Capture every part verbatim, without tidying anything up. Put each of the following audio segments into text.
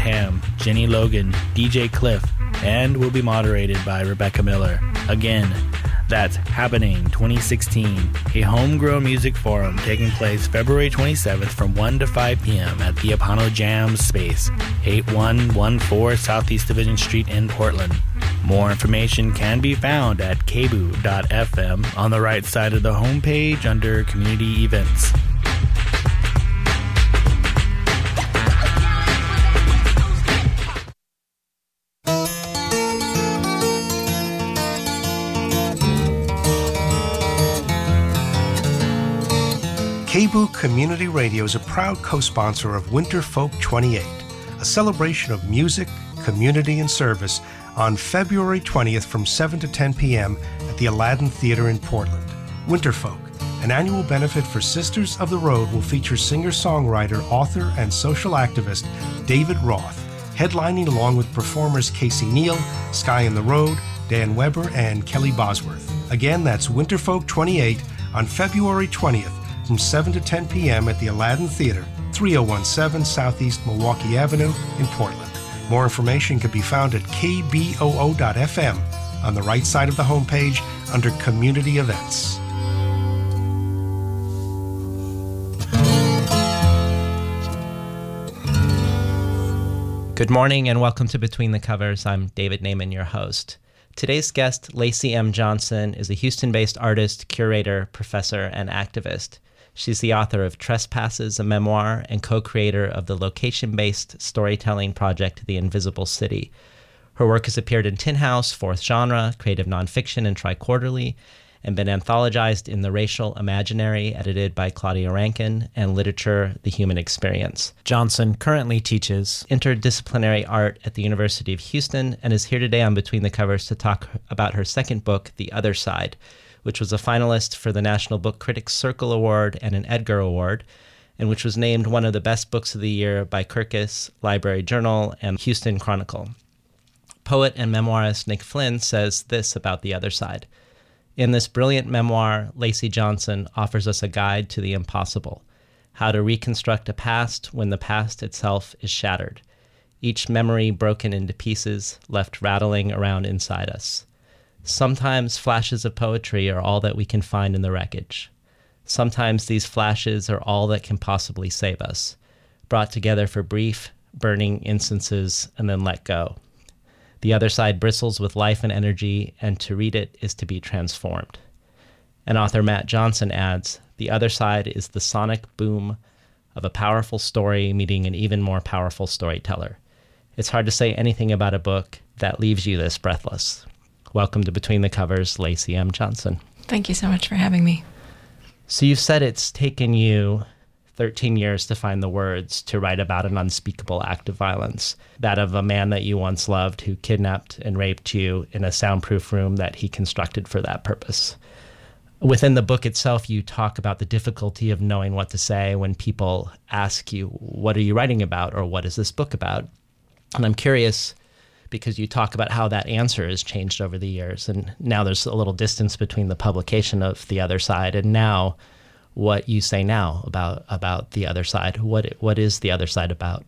Ham, Jenny Logan, D J Cliff, and will be moderated by Rebecca Miller. Again, that's Happening twenty sixteen, a homegrown music forum taking place February twenty-seventh from one to five p.m. at the Apano Jam Space, eighty-one fourteen Southeast Division Street in Portland. More information can be found at k b o dot f m on the right side of the homepage under Community Events. K B O O Community Radio is a proud co-sponsor of Winter Folk twenty-eight, a celebration of music, community, and service on February twentieth from seven to ten p.m. at the Aladdin Theater in Portland. Winter Folk, an annual benefit for Sisters of the Road, will feature singer-songwriter, author, and social activist David Roth, headlining along with performers Casey Neal, Sky in the Road, Dan Weber, and Kelly Bosworth. Again, that's Winter Folk twenty-eight on February twentieth from seven to ten p.m. at the Aladdin Theater, three oh one seven Southeast Milwaukee Avenue in Portland. More information can be found at k b o o dot f m on the right side of the homepage under Community Events. Good morning and welcome to Between the Covers. I'm David Naiman, your host. Today's guest, Lacey M. Johnson, is a Houston-based artist, curator, professor, and activist. She's the author of Trespasses, a memoir, and co-creator of the location-based storytelling project The Invisible City. Her work has appeared in Tin House, Fourth Genre, Creative Nonfiction, and Tri-Quarterly, and been anthologized in The Racial Imaginary, edited by Claudia Rankin, and Literature, The Human Experience. Johnson currently teaches interdisciplinary art at the University of Houston and is here today on Between the Covers to talk about her second book, The Other Side, which was a finalist for the National Book Critics Circle Award and an Edgar Award, and which was named one of the best books of the year by Kirkus, Library Journal, and Houston Chronicle. Poet and memoirist Nick Flynn says this about The Other Side. In this brilliant memoir, Lacey Johnson offers us a guide to the impossible, how to reconstruct a past when the past itself is shattered, each memory broken into pieces left rattling around inside us. Sometimes flashes of poetry are all that we can find in the wreckage. Sometimes these flashes are all that can possibly save us, brought together for brief, burning instances and then let go. The other side bristles with life and energy, and to read it is to be transformed. And author Matt Johnson adds, the other side is the sonic boom of a powerful story meeting an even more powerful storyteller. It's hard to say anything about a book that leaves you this breathless. Welcome to Between the Covers, Lacey M. Johnson. Thank you so much for having me. So you've said it's taken you thirteen years to find the words to write about an unspeakable act of violence, that of a man that you once loved who kidnapped and raped you in a soundproof room that he constructed for that purpose. Within the book itself, you talk about the difficulty of knowing what to say when people ask you, what are you writing about, or what is this book about? And I'm curious, because you talk about how that answer has changed over the years, and now there's a little distance between the publication of The Other Side and now what you say now about about The Other Side. What what is The Other Side about?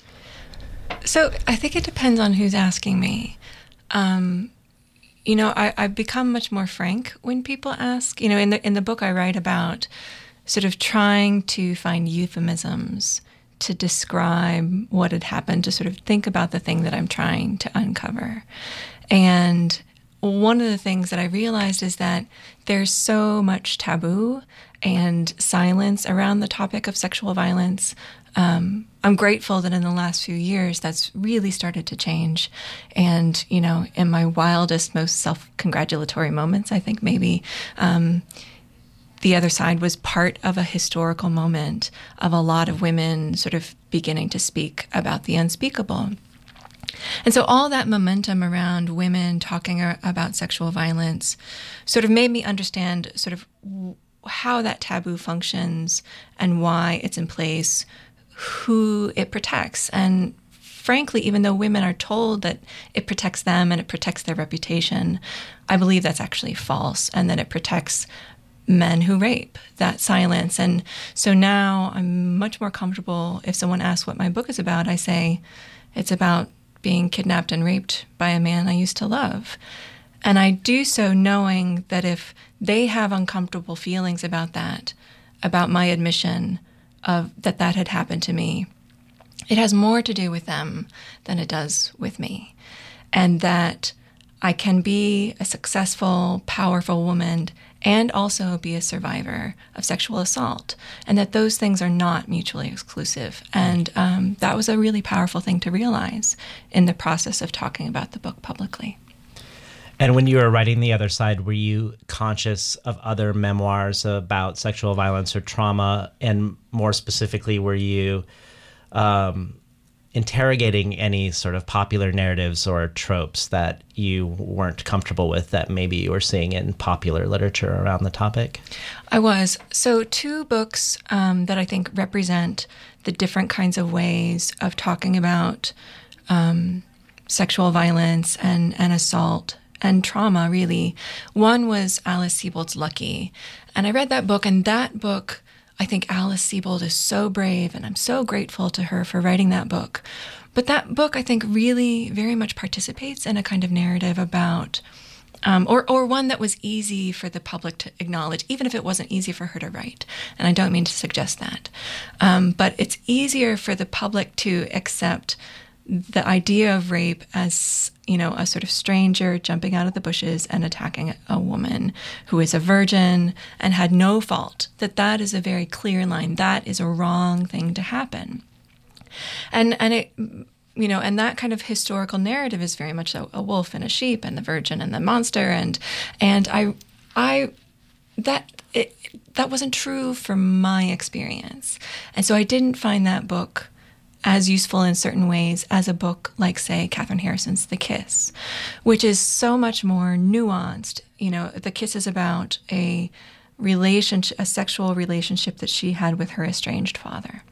So I think it depends on who's asking me. Um, you know, I, I've become much more frank when people ask. You know, in the in the book I write about sort of trying to find euphemisms to describe what had happened, to sort of think about the thing that I'm trying to uncover. And one of the things that I realized is that there's so much taboo and silence around the topic of sexual violence. Um, I'm grateful that in the last few years that's really started to change. And, you know, in my wildest, most self-congratulatory moments, I think maybe um, The Other Side was part of a historical moment of a lot of women sort of beginning to speak about the unspeakable. And so all that momentum around women talking about sexual violence sort of made me understand sort of how that taboo functions and why it's in place, who it protects. And frankly, even though women are told that it protects them and it protects their reputation, I believe that's actually false, and that it protects men who rape, that silence. And so now I'm much more comfortable if someone asks what my book is about, I say, It's about being kidnapped and raped by a man I used to love. And I do so knowing that if they have uncomfortable feelings about that, about my admission of that that had happened to me, it has more to do with them than it does with me. And that I can be a successful, powerful woman and also be a survivor of sexual assault, and that those things are not mutually exclusive. And um, that was a really powerful thing to realize in the process of talking about the book publicly. And when you were writing The Other Side, were you conscious of other memoirs about sexual violence or trauma? And more specifically, were you um, interrogating any sort of popular narratives or tropes that you weren't comfortable with that maybe you were seeing in popular literature around the topic? I was. So two books um, that I think represent the different kinds of ways of talking about um, sexual violence and, and assault and trauma, really. One was Alice Sebold's Lucky. And I read that book, and that book, I think Alice Sebold is so brave, and I'm so grateful to her for writing that book. But that book, I think, really very much participates in a kind of narrative about, um, or, or one that was easy for the public to acknowledge, even if it wasn't easy for her to write. And I don't mean to suggest that. Um, but it's easier for the public to accept the idea of rape as, you know, a sort of stranger jumping out of the bushes and attacking a woman who is a virgin and had no fault, that that is a very clear line. That is a wrong thing to happen. And, and it, you know, and that kind of historical narrative is very much a, a wolf and a sheep and the virgin and the monster. And, and I, I, that, it, that wasn't true from my experience. And so I didn't find that book as useful in certain ways as a book like, say, Katherine Harrison's The Kiss, which is so much more nuanced. You know, The Kiss is about a relationship, a sexual relationship that she had with her estranged father.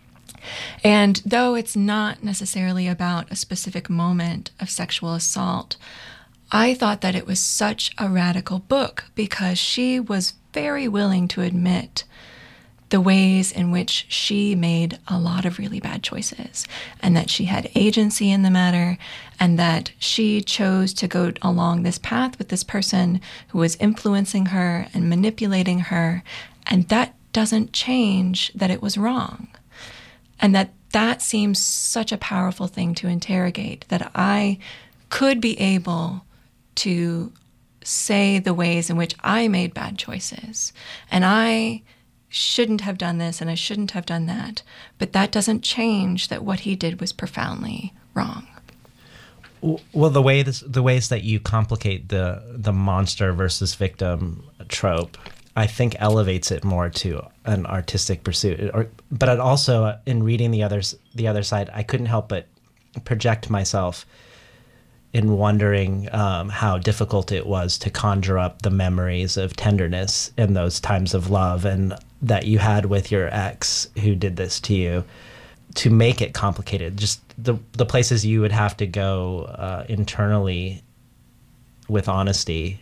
And though it's not necessarily about a specific moment of sexual assault, I thought that it was such a radical book because she was very willing to admit the ways in which she made a lot of really bad choices, and that she had agency in the matter, and that she chose to go along this path with this person who was influencing her and manipulating her, and that doesn't change that it was wrong. And that that seems such a powerful thing to interrogate, that I could be able to say the ways in which I made bad choices, and I shouldn't have done this and I shouldn't have done that. But that doesn't change that what he did was profoundly wrong. Well, the way this, the ways that you complicate the the monster versus victim trope, I think elevates it more to an artistic pursuit. Or, but it also, in reading the others, the other side, I couldn't help but project myself in wondering um, how difficult it was to conjure up the memories of tenderness in those times of love and that you had with your ex who did this to you, to make it complicated. Just the the places you would have to go uh, internally with honesty.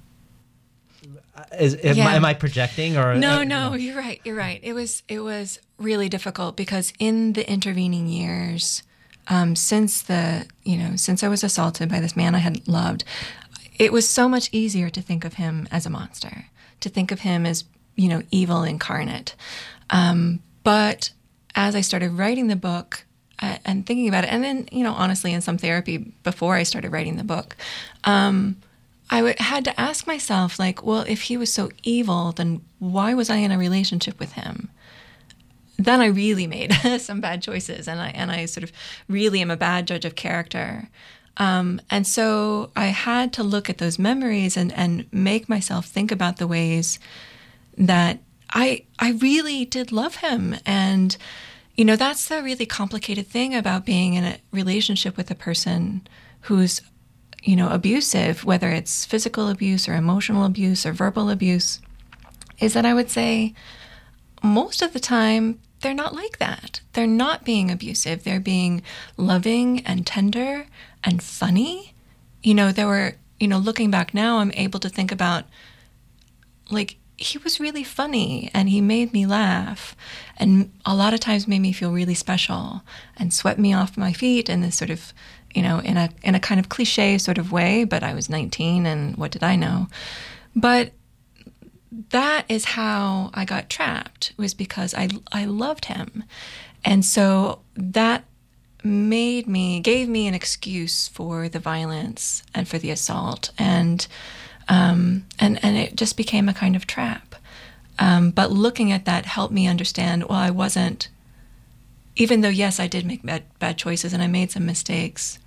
Is, am, yeah. am I projecting or no? Uh, no, you're right. You're right. It was it was really difficult because in the intervening years, um, since the you know since I was assaulted by this man I had loved, it was so much easier to think of him as a monster, to think of him as you know evil incarnate. Um, but as I started writing the book uh, and thinking about it, and then you know honestly in some therapy before I started writing the book. Um, I w- had to ask myself, like, well, if he was so evil, then why was I in a relationship with him? Then I really made some bad choices, and I and I sort of really am a bad judge of character. Um, and so I had to look at those memories and, and make myself think about the ways that I I really did love him. And, you know, that's the really complicated thing about being in a relationship with a person who's you know, abusive, whether it's physical abuse or emotional abuse or verbal abuse, is that I would say most of the time they're not like that. They're not being abusive. They're being loving and tender and funny. You know, there were, you know, looking back now, I'm able to think about, like, he was really funny, and he made me laugh, and a lot of times made me feel really special and swept me off my feet in this sort of, you know, in a in a kind of cliche sort of way, but I was nineteen, and what did I know? But that is how I got trapped, was because I, I loved him. And so that made me, gave me an excuse for the violence and for the assault. And um, and, and it just became a kind of trap. Um, but looking at that helped me understand, well, I wasn't, even though, yes, I did make bad, bad choices and I made some mistakes,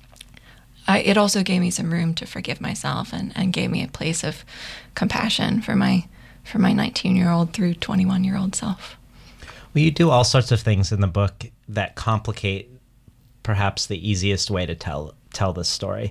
I, it also gave me some room to forgive myself, and, and gave me a place of compassion for my for my nineteen-year-old through twenty-one-year-old self. Well, you do all sorts of things in the book that complicate perhaps the easiest way to tell tell this story.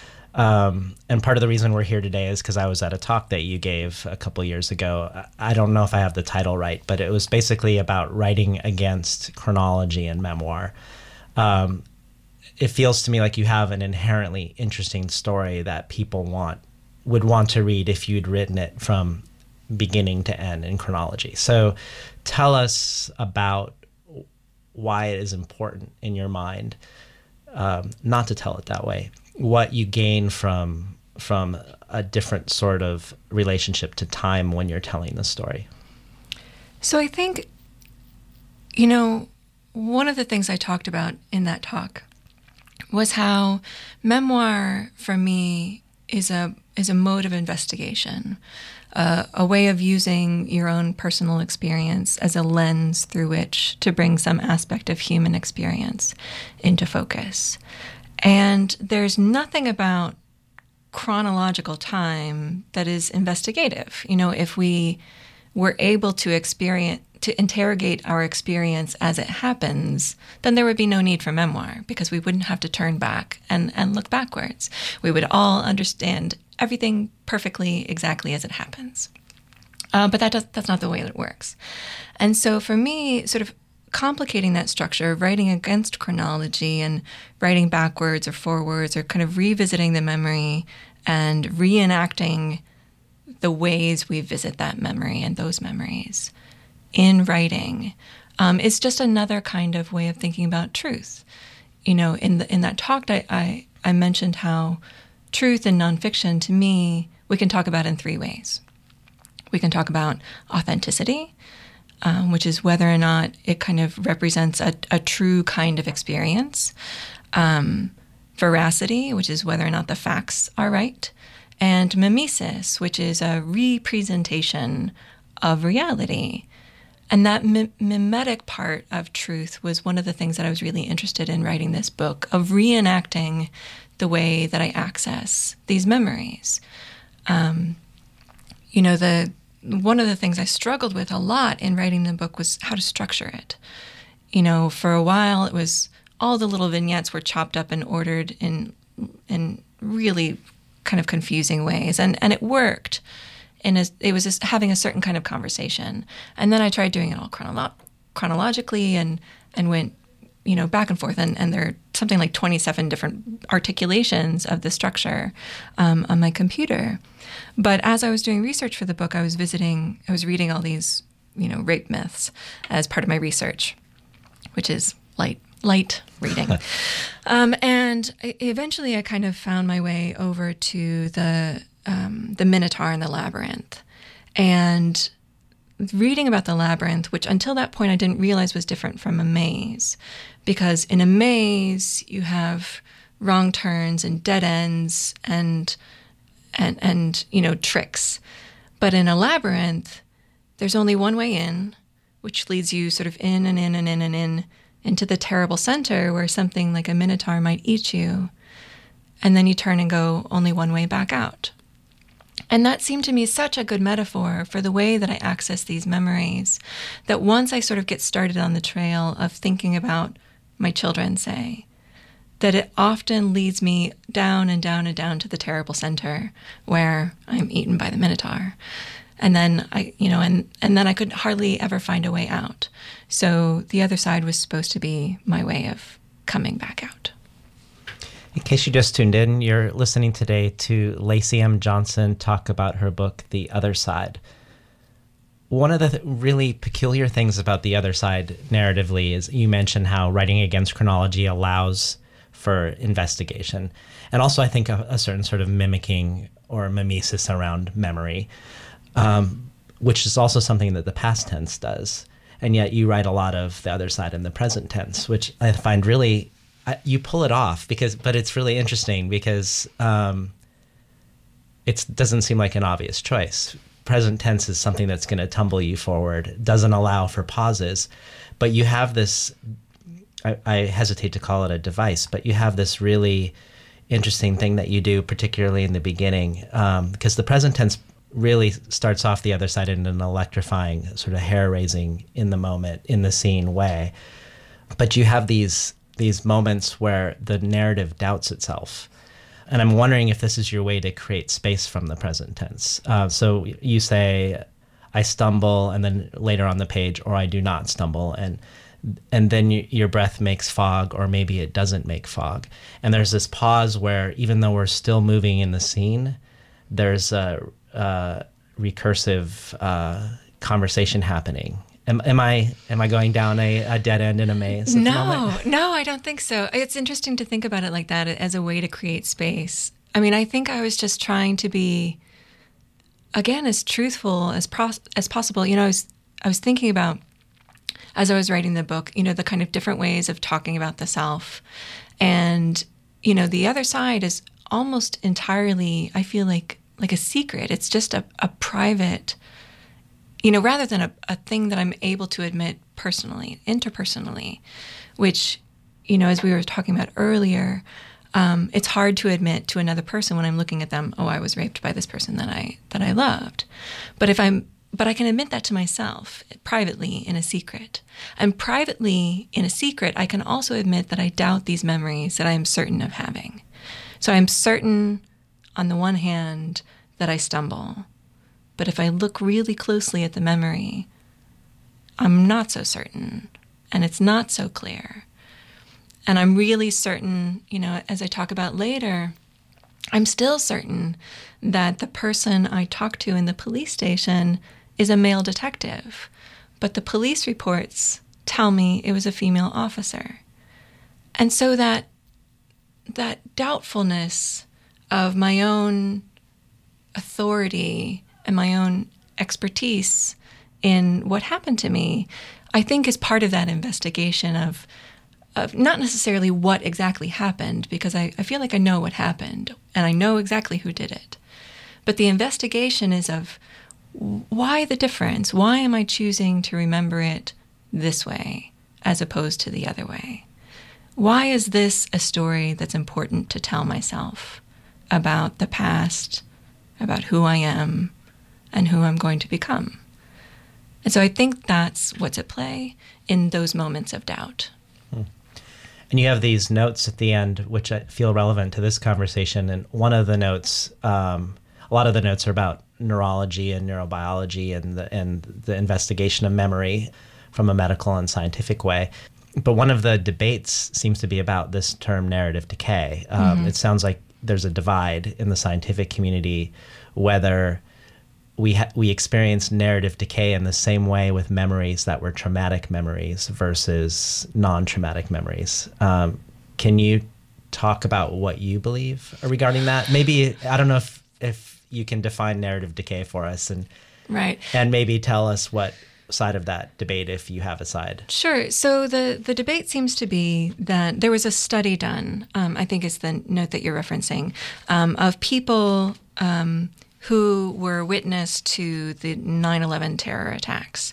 Um, and part of the reason we're here today is because I was at a talk that you gave a couple years ago. I don't know if I have the title right, but it was basically about writing against chronology in memoir. Um, it feels to me like you have an inherently interesting story that people want would want to read if you'd written it from beginning to end in chronology. So tell us about why it is important in your mind, um, not to tell it that way, what you gain from from a different sort of relationship to time when you're telling the story. So I think, you know, one of the things I talked about in that talk was how memoir for me is a is a mode of investigation, uh, a way of using your own personal experience as a lens through which to bring some aspect of human experience into focus. And there's nothing about chronological time that is investigative. You know, if we were able to experience, to interrogate our experience as it happens, then there would be no need for memoir, because we wouldn't have to turn back and, and look backwards. We would all understand everything perfectly, exactly as it happens. Uh, but that does, that's not the way that it works. And so for me, sort of complicating that structure, writing against chronology and writing backwards or forwards, or kind of revisiting the memory and reenacting the ways we visit that memory and those memories in writing, um, is just another kind of way of thinking about truth. You know, in the in that talk, I, I, I mentioned how truth in nonfiction, to me, we can talk about in three ways. We can talk about authenticity, um, which is whether or not it kind of represents a, a true kind of experience. Um, veracity, which is whether or not the facts are right. And mimesis, which is a representation of reality. And that mim- mimetic part of truth was one of the things that I was really interested in writing this book, of reenacting the way that I access these memories. Um, you know, the one of the things I struggled with a lot in writing the book was how to structure it. You know, for a while it was all the little vignettes were chopped up and ordered in in really kind of confusing ways, and and it worked. And it was just having a certain kind of conversation. And then I tried doing it all chronolo- chronologically and and went, you know, back and forth. And, and there are something like twenty-seven different articulations of the structure um, on my computer. But as I was doing research for the book, I was visiting, I was reading all these, you know, rape myths as part of my research, which is light, light reading. um, and I, eventually I kind of found my way over to the Um, the Minotaur and the Labyrinth. And reading about the Labyrinth, which until that point I didn't realize was different from a maze, because in a maze you have wrong turns and dead ends and and and you know, tricks. But in a labyrinth, there's only one way in, which leads you sort of in and in and in and in into the terrible center where something like a Minotaur might eat you. And then you turn and go only one way back out. And that seemed to me such a good metaphor for the way that I access these memories, that once I sort of get started on the trail of thinking about my children, say, that it often leads me down and down and down to the terrible center where I'm eaten by the Minotaur. And then I, you know, and, and then I could hardly ever find a way out. So the other side was supposed to be my way of coming back out. In case you just tuned in, you're listening today to Lacy M. Johnson talk about her book, The Other Side. one of the th- really peculiar things about The Other Side narratively is you mentioned how writing against chronology allows for investigation. And also, I think, a, a certain sort of mimicking or mimesis around memory, um, which is also something that the past tense does. And yet you write a lot of The Other Side in the present tense, which I find really, I, you pull it off, because, but it's really interesting because um, it doesn't seem like an obvious choice. Present tense is something that's going to tumble you forward, doesn't allow for pauses, but you have this, I, I hesitate to call it a device, but you have this really interesting thing that you do, particularly in the beginning, um, because the present tense really starts off The Other Side in an electrifying, sort of hair-raising, in the moment, in the scene way. But you have these these moments where the narrative doubts itself. And I'm wondering if this is your way to create space from the present tense. Uh, so you say, I stumble, and then later on the page, or I do not stumble, and and then you, your breath makes fog, or maybe it doesn't make fog. And there's this pause where, even though we're still moving in the scene, there's a, a recursive uh, conversation happening. Am, am I am I going down a, a dead end in a maze? At no, the moment? no, I don't think so. It's interesting to think about it like that, as a way to create space. I mean, I think I was just trying to be, again, as truthful as pros- as possible. You know, I was I was thinking about, as I was writing the book, you know, the kind of different ways of talking about the self. And, you know, The Other Side is almost entirely, I feel like, like a secret. It's just a, a private, you know, rather than a, a thing that I'm able to admit personally, interpersonally, which, you know, as we were talking about earlier, um, it's hard to admit to another person when I'm looking at them, oh, I was raped by this person that I that I loved. But if I'm But I can admit that to myself privately in a secret. And privately in a secret, I can also admit that I doubt these memories that I am certain of having. So I'm certain, on the one hand, that I stumble. But if I look really closely at the memory, I'm not so certain, and it's not so clear. And I'm really certain, you know, as I talk about later, I'm still certain that the person I talked to in the police station is a male detective, but the police reports tell me it was a female officer. And so that that doubtfulness of my own authority and my own expertise in what happened to me, I think is part of that investigation of of not necessarily what exactly happened, because I, I feel like I know what happened and I know exactly who did it. But the investigation is of, why the difference? Why am I choosing to remember it this way as opposed to the other way? Why is this a story that's important to tell myself about the past, about who I am, and who I'm going to become? And so I think that's what's at play in those moments of doubt. Hmm. And you have these notes at the end, which I feel relevant to this conversation. And one of the notes, um, a lot of the notes are about neurology and neurobiology and the, and the investigation of memory from a medical and scientific way. But one of the debates seems to be about this term narrative decay. Um, mm-hmm. It sounds like there's a divide in the scientific community whether we ha- we experience narrative decay in the same way with memories that were traumatic memories versus non-traumatic memories. Um, can you talk about what you believe regarding that? Maybe, I don't know if if you can define narrative decay for us, and right, and maybe tell us what side of that debate, if you have a side. Sure. So the, the debate seems to be that there was a study done, um, I think it's the note that you're referencing, um, of people um, who were witness to the nine eleven terror attacks.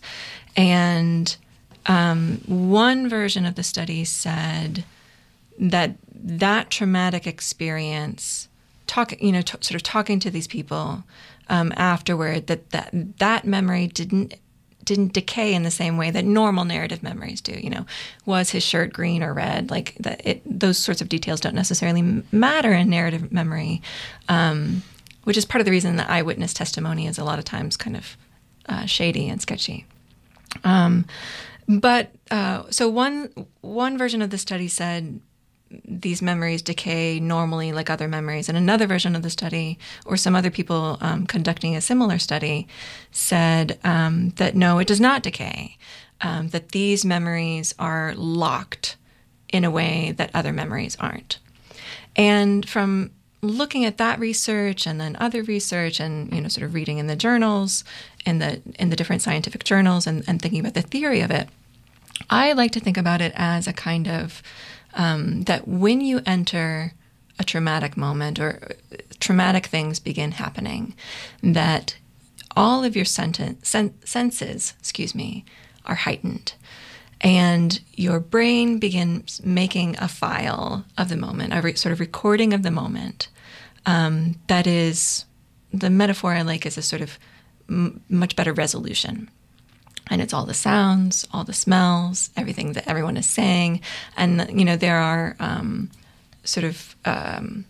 And um, one version of the study said that that traumatic experience, talk, you know, t- sort of talking to these people um, afterward, that, that that memory didn't didn't decay in the same way that normal narrative memories do. You know, was his shirt green or red? Like that, it, those sorts of details don't necessarily matter in narrative memory, um, which is part of the reason that eyewitness testimony is a lot of times kind of uh, shady and sketchy. Um, but uh, so one one version of the study said these memories decay normally like other memories. And another version of the study, or some other people um, conducting a similar study, said um, that no, it does not decay, um, that these memories are locked in a way that other memories aren't. And from looking at that research and then other research and, you know, sort of reading in the journals, in the in the different scientific journals and, and thinking about the theory of it, I like to think about it as a kind of, um, that when you enter a traumatic moment or traumatic things begin happening, that all of your senten- sen- senses, excuse me, are heightened. And your brain begins making a file of the moment, a re- sort of recording of the moment. Um, that is, the metaphor I like is a sort of m- much better resolution. And it's all the sounds, all the smells, everything that everyone is saying. And, you know, there are um, sort of um,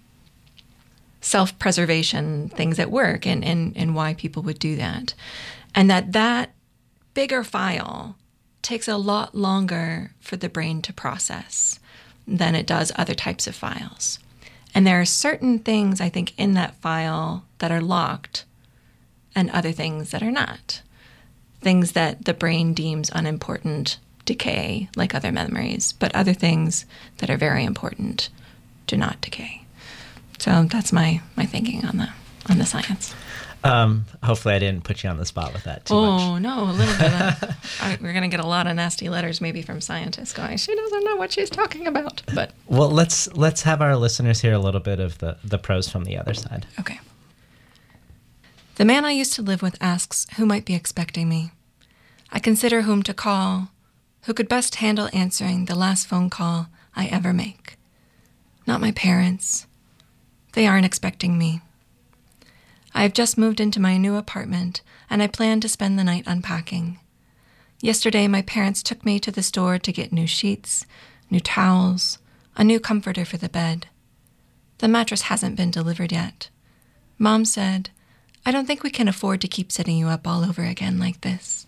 self-preservation things at work and, and, and why people would do that. And that that bigger file takes a lot longer for the brain to process than it does other types of files. And there are certain things, I think, in that file that are locked and other things that are not. Things that the brain deems unimportant decay, like other memories, but other things that are very important do not decay. So that's my, my thinking on the on the science. Um, hopefully I didn't put you on the spot with that too oh, much. Oh, no, a little bit. Of, I, we're going to get a lot of nasty letters maybe from scientists going, she doesn't know what she's talking about. But Well, let's let's have our listeners hear a little bit of the, the prose from the other side. Okay. The man I used to live with asks who might be expecting me. I consider whom to call, who could best handle answering the last phone call I ever make. Not my parents. They aren't expecting me. I have just moved into my new apartment, and I plan to spend the night unpacking. Yesterday, my parents took me to the store to get new sheets, new towels, a new comforter for the bed. The mattress hasn't been delivered yet. Mom said, I don't think we can afford to keep setting you up all over again like this.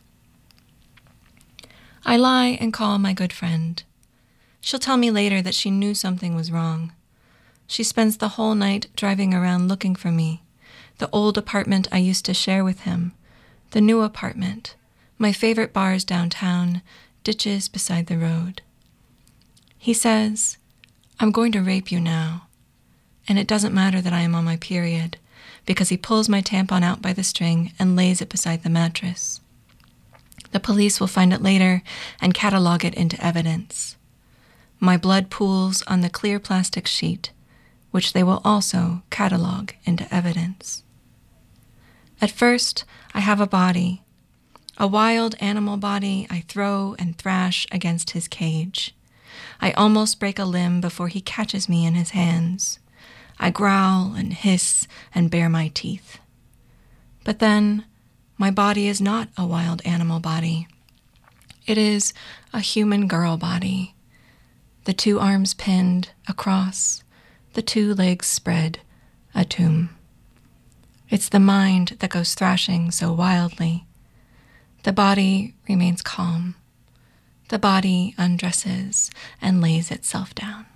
I lie and call my good friend. She'll tell me later that she knew something was wrong. She spends the whole night driving around looking for me. The old apartment I used to share with him, the new apartment, my favorite bars downtown, ditches beside the road. He says, I'm going to rape you now. And it doesn't matter that I am on my period, because he pulls my tampon out by the string and lays it beside the mattress. The police will find it later and catalog it into evidence. My blood pools on the clear plastic sheet, which they will also catalog into evidence. At first, I have a body, a wild animal body I throw and thrash against his cage. I almost break a limb before he catches me in his hands. I growl and hiss and bare my teeth. But then, my body is not a wild animal body. It is a human girl body. The two arms pinned, a cross, the two legs spread, a tomb. It's the mind that goes thrashing so wildly. The body remains calm. The body undresses and lays itself down.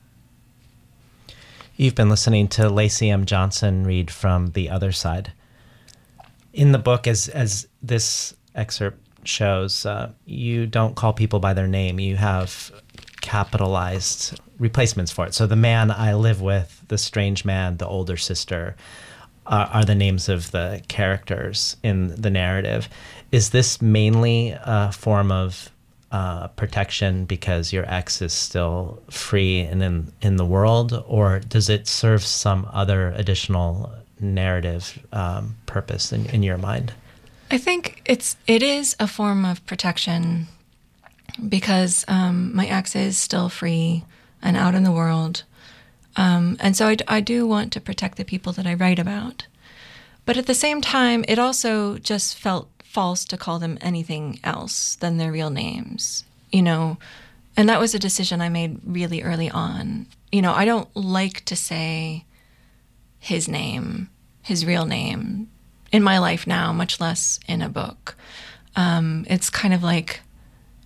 You've been listening to Lacy M. Johnson read from The Other Side. In the book, as as this excerpt shows, uh, you don't call people by their name. You have capitalized replacements for it. So the man I live with, the strange man, the older sister, uh, are the names of the characters in the narrative. Is this mainly a form of uh, protection because your ex is still free and in, in the world, or does it serve some other additional narrative um, purpose in, in your mind? I think it's it is a form of protection because um, my ex is still free and out in the world. Um, and so I, I do want to protect the people that I write about. But at the same time, it also just felt false to call them anything else than their real names, you know, and that was a decision I made really early on. You know, I don't like to say his name, his real name, in my life now, much less in a book. Um, it's kind of like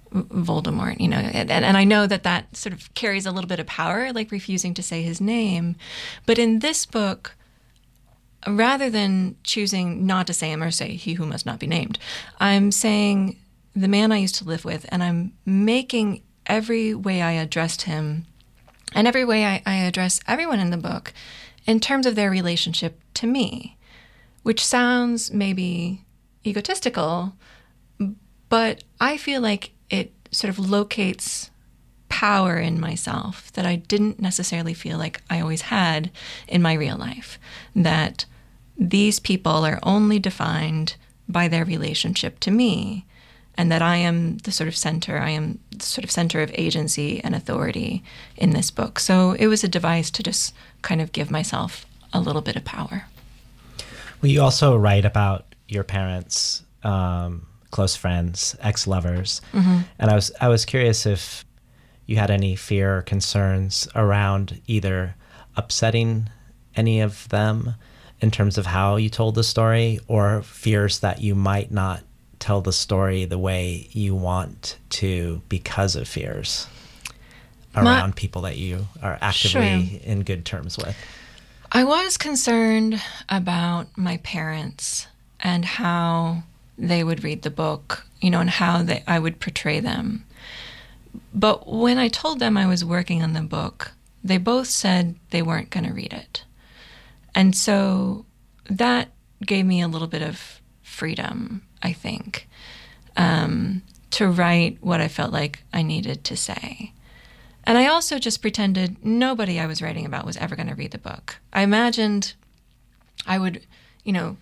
Voldemort, you know, and, and I know that that sort of carries a little bit of power, like refusing to say his name. But in this book, rather than choosing not to say him or say he who must not be named, I'm saying the man I used to live with, and I'm making every way I addressed him and every way I, I address everyone in the book in terms of their relationship to me, which sounds maybe egotistical, but I feel like it sort of locates power in myself that I didn't necessarily feel like I always had in my real life, that these people are only defined by their relationship to me, and that I am the sort of center, I am the sort of center of agency and authority in this book. So it was a device to just kind of give myself a little bit of power. Well, you also write about your parents, um, close friends, ex-lovers, mm-hmm. and I was I was curious if you had any fear or concerns around either upsetting any of them in terms of how you told the story, or fears that you might not tell the story the way you want to because of fears around My, people that you are actively sure. in good terms with. I was concerned about my parents and how they would read the book, you know, and how they, I would portray them. But when I told them I was working on the book, they both said they weren't going to read it. And so that gave me a little bit of freedom, I think, um, to write what I felt like I needed to say. And I also just pretended nobody I was writing about was ever going to read the book. I imagined I would, you know,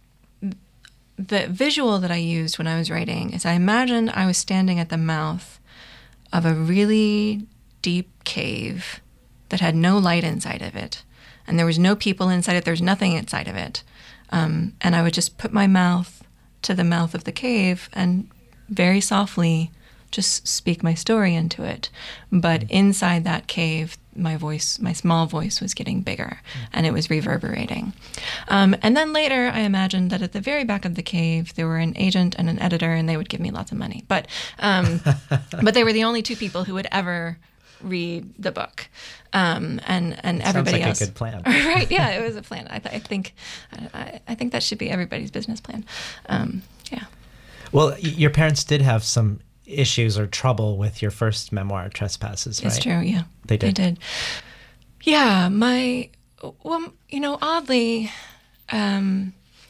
the visual that I used when I was writing is I imagined I was standing at the mouth of a really deep cave that had no light inside of it. And there was no people inside it. There was nothing inside of it. Um, and I would just put my mouth to the mouth of the cave and very softly just speak my story into it. But inside that cave, my voice, my small voice was getting bigger, and it was reverberating. Um, and then later, I imagined that at the very back of the cave, there were an agent and an editor, and they would give me lots of money. But um, but they were the only two people who would ever read the book, um, and and Sounds everybody like else. A good plan, right? Yeah, it was a plan. I, th- I think I, I think that should be everybody's business plan. Um, yeah. Well, y- your parents did have some issues or trouble with your first memoir, Trespasses, right? It's true, yeah. They did. They did. Yeah, my, well, you know, oddly, um,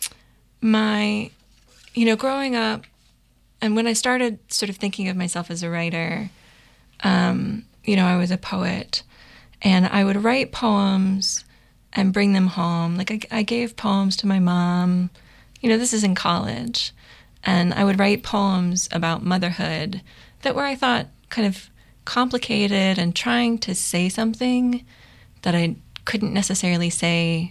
my, you know, growing up, and when I started sort of thinking of myself as a writer, um, you know, I was a poet, and I would write poems and bring them home. Like, I, I gave poems to my mom. You know, this is in college. And I would write poems about motherhood that were, I thought, kind of complicated and trying to say something that I couldn't necessarily say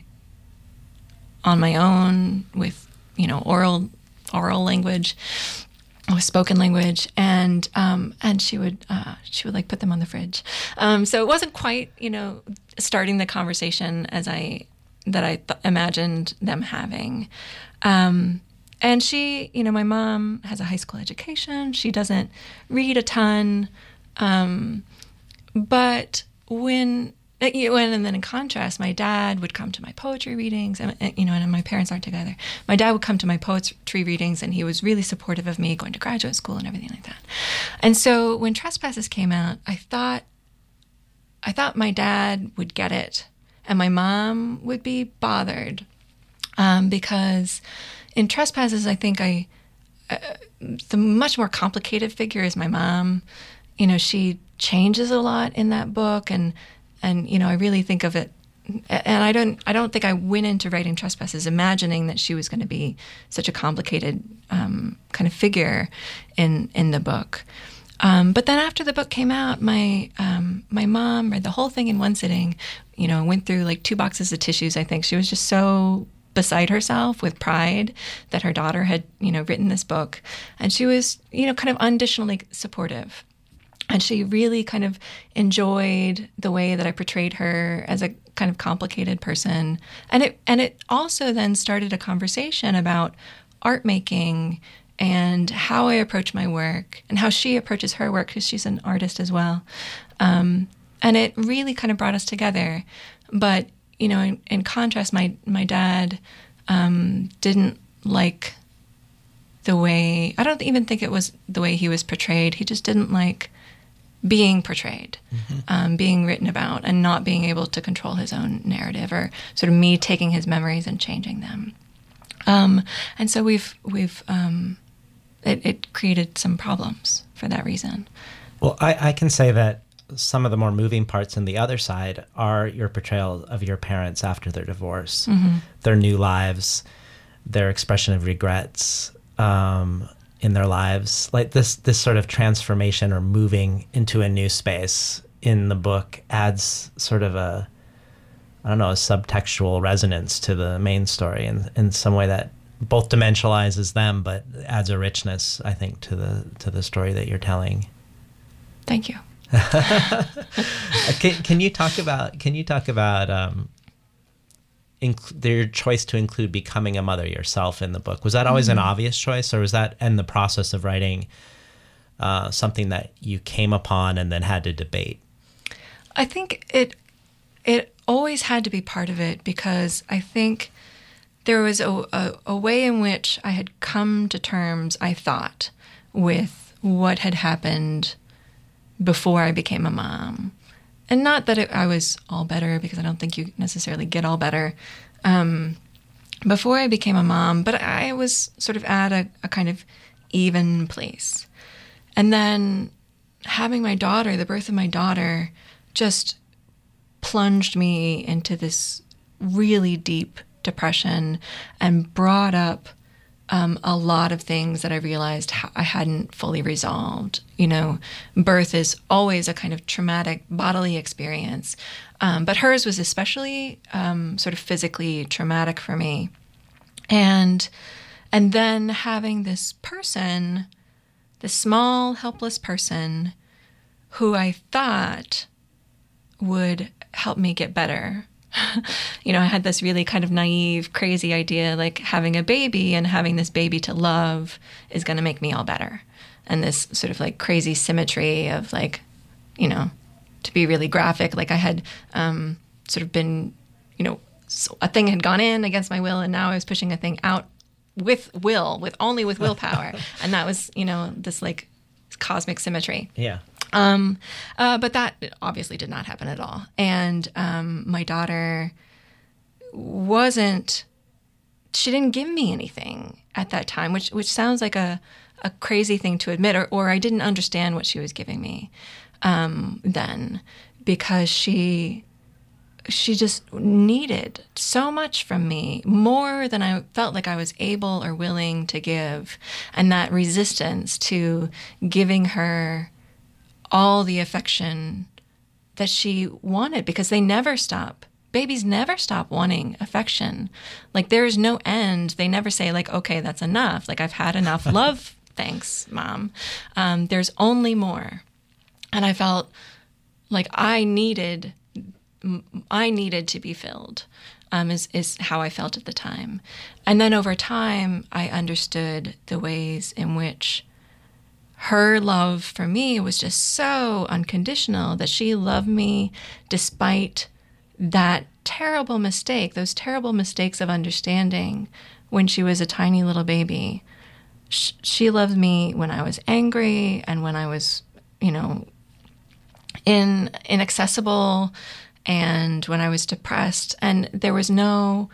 on my own with, you know, oral oral language, with spoken language. And um, and she would uh, she would like put them on the fridge. Um, so it wasn't quite, you know, starting the conversation as I that I th- imagined them having. Um, And she, you know, my mom has a high school education. She doesn't read a ton. Um, but when, you know, and then in contrast, my dad would come to my poetry readings, and, you know, and my parents aren't together. My dad would come to my poetry readings, and he was really supportive of me going to graduate school and everything like that. And so when Trespasses came out, I thought, I thought my dad would get it, and my mom would be bothered, um, because in Trespasses, I think I, uh, the much more complicated figure is my mom. You know, she changes a lot in that book, and and you know, I really think of it, and I don't, I don't think I went into writing Trespasses imagining that she was going to be such a complicated um, kind of figure in in the book. Um, but then after the book came out, my um, my mom read the whole thing in one sitting. You know, went through like two boxes of tissues. I think she was just so beside herself with pride that her daughter had, you know, written this book. And she was, you know, kind of unconditionally supportive. And she really kind of enjoyed the way that I portrayed her as a kind of complicated person. And it and it also then started a conversation about art making and how I approach my work and how she approaches her work, because she's an artist as well. Um, and it really kind of brought us together. But, you know, in, in contrast, my, my dad um, didn't like the way, I don't even think it was the way he was portrayed. He just didn't like being portrayed, mm-hmm. um, being written about, and not being able to control his own narrative, or sort of me taking his memories and changing them. Um, and so we've, we've, um, It, it created some problems for that reason. Well, I, I can say that some of the more moving parts in The Other Side are your portrayal of your parents after their divorce, mm-hmm. their new lives, their expression of regrets um, in their lives. Like this, this sort of transformation or moving into a new space in the book adds sort of a, I don't know, a subtextual resonance to the main story in, in some way that both dimensionalizes them, but adds a richness, I think, to the to the story that you're telling. Thank you. can, can you talk about Can you talk about um, inc- their choice to include becoming a mother yourself in the book? Was that always mm-hmm. an obvious choice, or was that in the process of writing uh, something that you came upon and then had to debate? I think it it always had to be part of it, because I think there was a, a, a way in which I had come to terms, I thought, with what had happened before I became a mom. And not that it, I was all better, because I don't think you necessarily get all better um, before I became a mom, but I was sort of at a, a kind of even place. And then having my daughter, the birth of my daughter, just plunged me into this really deep depression and brought up um, a lot of things that I realized I hadn't fully resolved. You know, birth is always a kind of traumatic bodily experience, um, but hers was especially um, sort of physically traumatic for me. And and then having this person, this small, helpless person, who I thought would help me get better. You know, I had this really kind of naive, crazy idea, like having a baby and having this baby to love is going to make me all better. And this sort of like crazy symmetry of like, you know, to be really graphic, like I had um, sort of been, you know, a thing had gone in against my will, and now I was pushing a thing out with will, with only with willpower. And that was, you know, this like cosmic symmetry. Yeah. Um, uh, but that obviously did not happen at all. And um, my daughter wasn't, she didn't give me anything at that time, which which sounds like a, a crazy thing to admit, or, or I didn't understand what she was giving me um, then, because she she just needed so much from me, more than I felt like I was able or willing to give. And that resistance to giving her all the affection that she wanted, because they never stop. Babies never stop wanting affection. Like there's no end. They never say like, okay, that's enough. Like I've had enough love. Thanks, Mom. Um, there's only more. And I felt like I needed, I needed to be filled, um, is, is how I felt at the time. And then over time, I understood the ways in which her love for me was just so unconditional, that she loved me despite that terrible mistake, those terrible mistakes of understanding when she was a tiny little baby. She loved me when I was angry and when I was, you know, in, inaccessible, and when I was depressed. And there was no...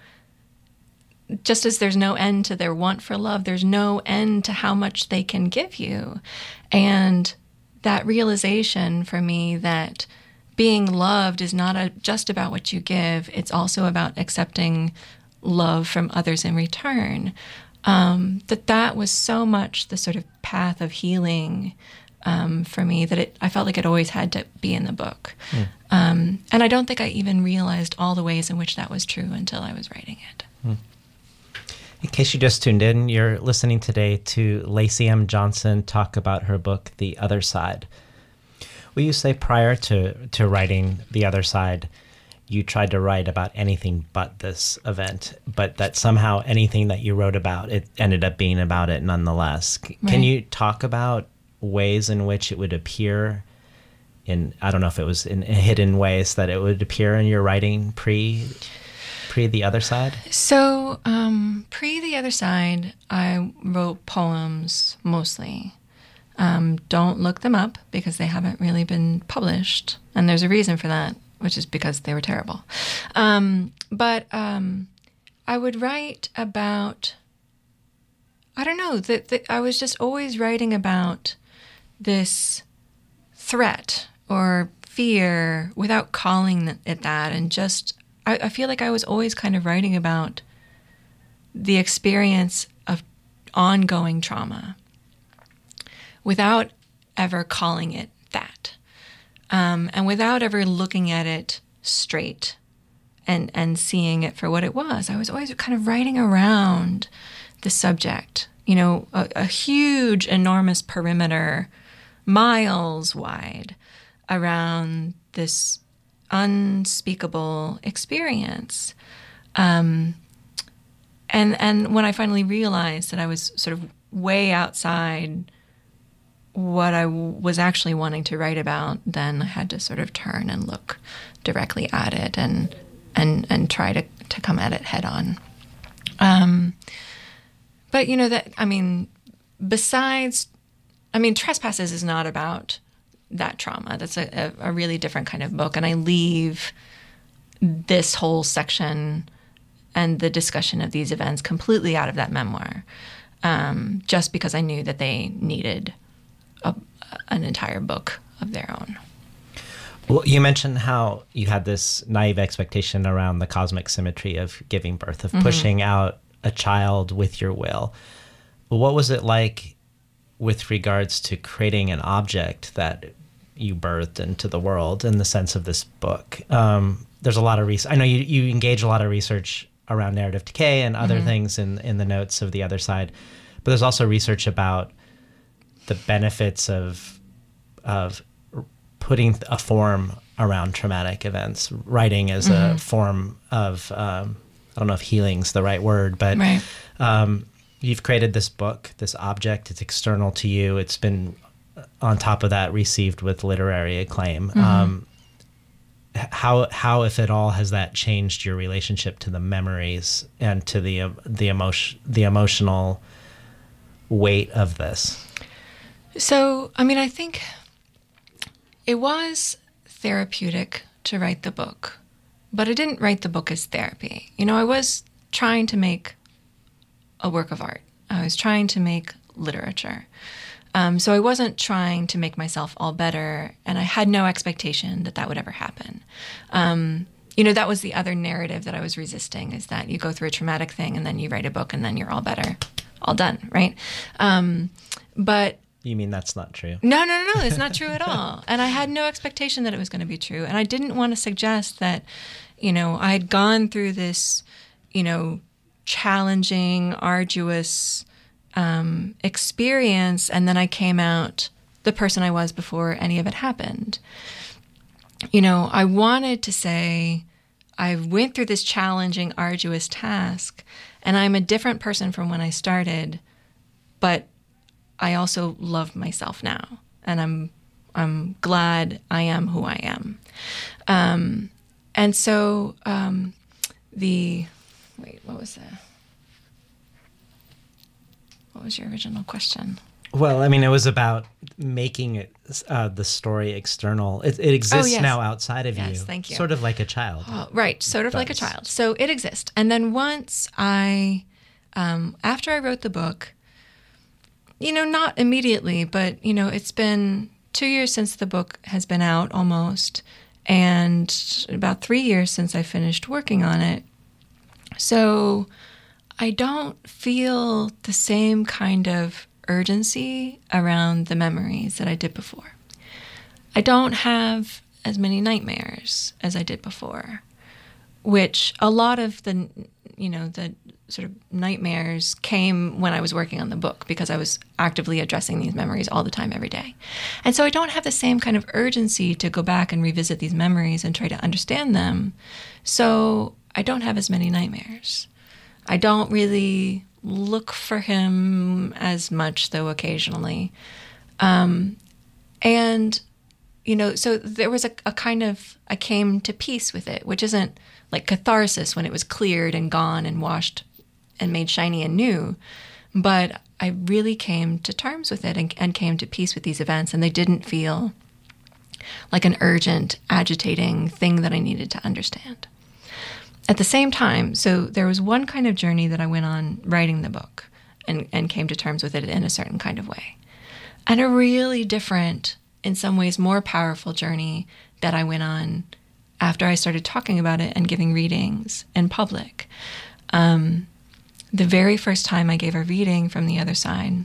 Just as there's no end to their want for love, there's no end to how much they can give you. And that realization for me that being loved is not a, just about what you give, it's also about accepting love from others in return. Um, that that was so much the sort of path of healing um, for me, that it, I felt like it always had to be in the book. Mm. Um, and I don't think I even realized all the ways in which that was true until I was writing it. Mm. In case you just tuned in, you're listening today to Lacy M. Johnson talk about her book, The Other Side. Will you say prior to, to writing The Other Side, you tried to write about anything but this event, but that somehow anything that you wrote about, it ended up being about it nonetheless. C- Right. Can you talk about ways in which it would appear in, I don't know if it was in hidden ways that it would appear in your writing pre pre The Other Side? So, um, pre The Other Side, I wrote poems mostly. Um, don't look them up because they haven't really been published. And there's a reason for that, which is because they were terrible. Um, but um, I would write about, I don't know, that that I was just always writing about this threat or fear without calling it that, and just I, I feel like I was always kind of writing about the experience of ongoing trauma without ever calling it that, um, and without ever looking at it straight and and seeing it for what it was. I was always kind of writing around the subject, you know, a, a huge, enormous perimeter, miles wide, around this unspeakable experience. Um, and and when I finally realized that I was sort of way outside what I w- was actually wanting to write about, then I had to sort of turn and look directly at it and and and try to, to come at it head on. Um, but you know that I mean, besides, I mean, Trespasses is not about that trauma. That's a, a, a really different kind of book, and I leave this whole section and the discussion of these events completely out of that memoir, um, just because I knew that they needed a, an entire book of their own. Well, you mentioned how you had this naive expectation around the cosmic symmetry of giving birth, of mm-hmm. pushing out a child with your will. What was it like with regards to creating an object that you birthed into the world in the sense of this book? Um, there's a lot of research. I know you, you engage a lot of research around narrative decay and other mm-hmm. things in, in the notes of The Other Side, but there's also research about the benefits of of putting a form around traumatic events, writing as mm-hmm. a form of, um, I don't know if healing's the right word, but right. um, you've created this book, this object, it's external to you. It's been, on top of that, received with literary acclaim. Mm-hmm. Um, how, how, if at all, has that changed your relationship to the memories and to the, uh, the emotion, the emotional weight of this? So, I mean, I think it was therapeutic to write the book, but I didn't write the book as therapy. You know, I was trying to make a work of art. I was trying to make literature. Um, so I wasn't trying to make myself all better, and I had no expectation that that would ever happen. Um, you know, that was the other narrative that I was resisting, is that you go through a traumatic thing and then you write a book and then you're all better, all done, right? Um, but You mean that's not true? No, no, no, no, it's not true at all. And I had no expectation that it was going to be true. And I didn't want to suggest that, you know, I had gone through this, you know, challenging, arduous um, experience, and then I came out the person I was before any of it happened. You know, I wanted to say, I went through this challenging, arduous task, and I'm a different person from when I started, but I also love myself now, and I'm I'm glad I am who I am. Um, and so um, the wait, what was the what was your original question? Well, I mean, it was about making it uh, the story external. It, it exists oh, yes. now outside of yes, you. Yes, thank you. Sort of like a child. Oh, right, sort of does. like a child. So it exists. And then once I, um, after I wrote the book, you know, not immediately, but, you know, it's been two years since the book has been out almost, and about three years since I finished working on it. So I don't feel the same kind of urgency around the memories that I did before. I don't have as many nightmares as I did before, which a lot of the, you know, the sort of nightmares came when I was working on the book, because I was actively addressing these memories all the time, every day. And so I don't have the same kind of urgency to go back and revisit these memories and try to understand them. So I don't have as many nightmares. I don't really look for him as much, though occasionally. Um, and, you know, so there was a, a kind of, I came to peace with it, which isn't like catharsis when it was cleared and gone and washed and made shiny and new. But I really came to terms with it and, and came to peace with these events, and they didn't feel like an urgent, agitating thing that I needed to understand. At the same time, so there was one kind of journey that I went on writing the book and, and came to terms with it in a certain kind of way. And a really different, in some ways more powerful journey that I went on after I started talking about it and giving readings in public. Um, the very first time I gave a reading from the other side,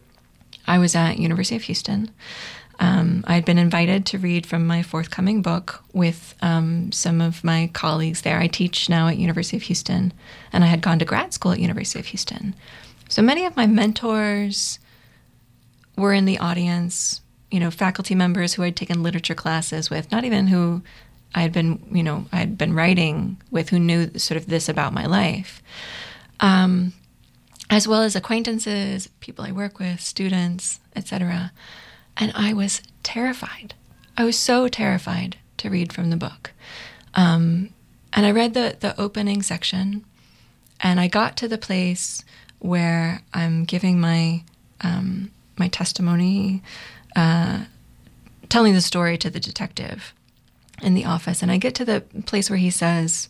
I was at University of Houston. Um, I had been invited to read from my forthcoming book with um, some of my colleagues there. I teach now at University of Houston, and I had gone to grad school at University of Houston. So many of my mentors were in the audience, you know, faculty members who I'd taken literature classes with, not even who I had been, you know, I had been writing with, who knew sort of this about my life, um, as well as acquaintances, people I work with, students, et cetera. And I was terrified. I was so terrified to read from the book. Um, and I read the, the opening section, and I got to the place where I'm giving my um, my testimony, uh, telling the story to the detective in the office. And I get to the place where he says,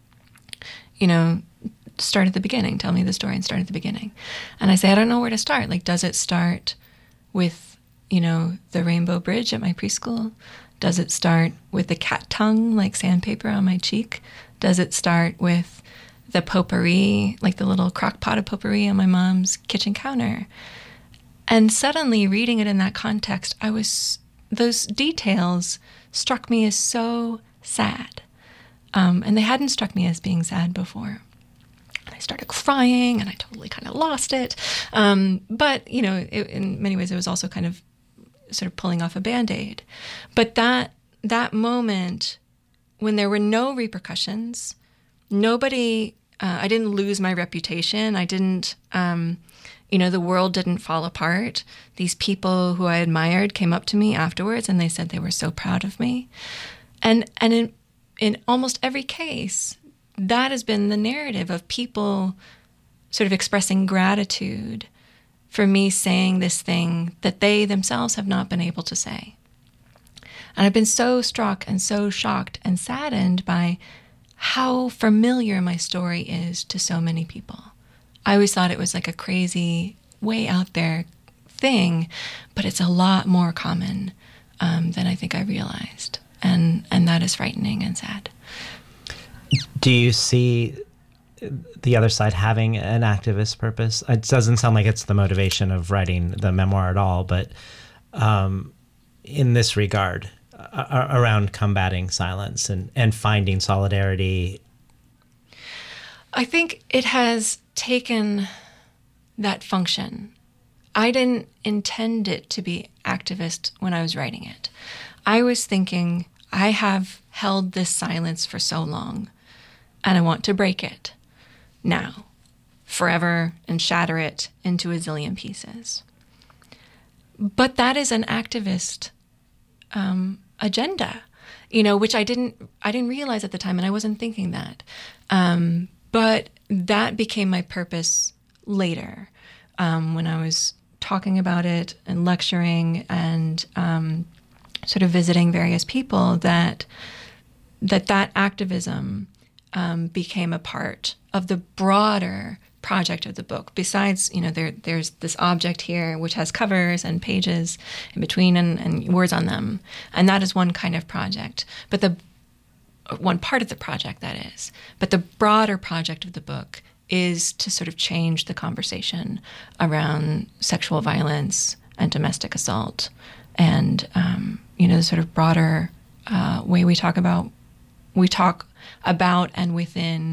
you know, start at the beginning, tell me the story and start at the beginning. And I say, I don't know where to start. Like, does it start with, you know, the Rainbow Bridge at my preschool? Does it start with the cat tongue, like sandpaper on my cheek? Does it start with the potpourri, like the little crock pot of potpourri on my mom's kitchen counter? And suddenly, reading it in that context, I was, those details struck me as so sad. Um, and they hadn't struck me as being sad before. And I started crying, and I totally kind of lost it. Um, but, you know, it, in many ways, it was also kind of sort of pulling off a Band-Aid. But that that moment, when there were no repercussions, nobody, uh, I didn't lose my reputation. I didn't, um, you know, the world didn't fall apart. These people who I admired came up to me afterwards, and they said they were so proud of me. And and in in almost every case, that has been the narrative of people sort of expressing gratitude for me saying this thing that they themselves have not been able to say. And I've been so struck and so shocked and saddened by how familiar my story is to so many people. I always thought it was like a crazy, way out there thing, but it's a lot more common um, than I think I realized. And, and that is frightening and sad. Do you see the other side having an activist purpose? It doesn't sound like it's the motivation of writing the memoir at all, but um, in this regard, uh, around combating silence and, and finding solidarity. I think it has taken that function. I didn't intend it to be activist when I was writing it. I was thinking, I have held this silence for so long, and I want to break it now, forever, and shatter it into a zillion pieces. But that is an activist um, agenda, you know, which I didn't I didn't realize at the time, and I wasn't thinking that. Um, but that became my purpose later, um, when I was talking about it and lecturing and um, sort of visiting various people, that that that activism um, became a part of the broader project of the book. Besides, you know, there there's this object here which has covers and pages in between and, and words on them, and that is one kind of project. But the one part of the project, that is. But the broader project of the book is to sort of change the conversation around sexual violence and domestic assault, and um, you know, the sort of broader uh, way we talk about we talk about and within